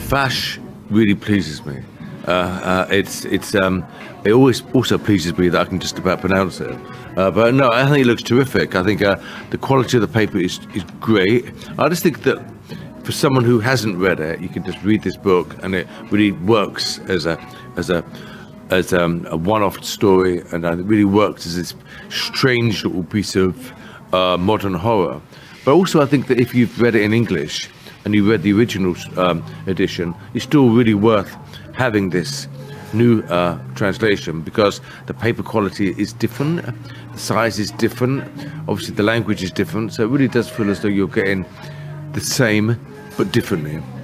Vash really pleases me. It always also pleases me that I can just about pronounce it. But no, I think it looks terrific. I think the quality of the paper is great. I just think that for someone who hasn't read it, you can just read this book and it really works as a one-off story, and it really works as this strange little piece of modern horror. But also I think that if you've read it in English and you read the original edition, it's still really worth having this new translation, because the paper quality is different, the size is different, obviously the language is different, so it really does feel as though you're getting the same but differently.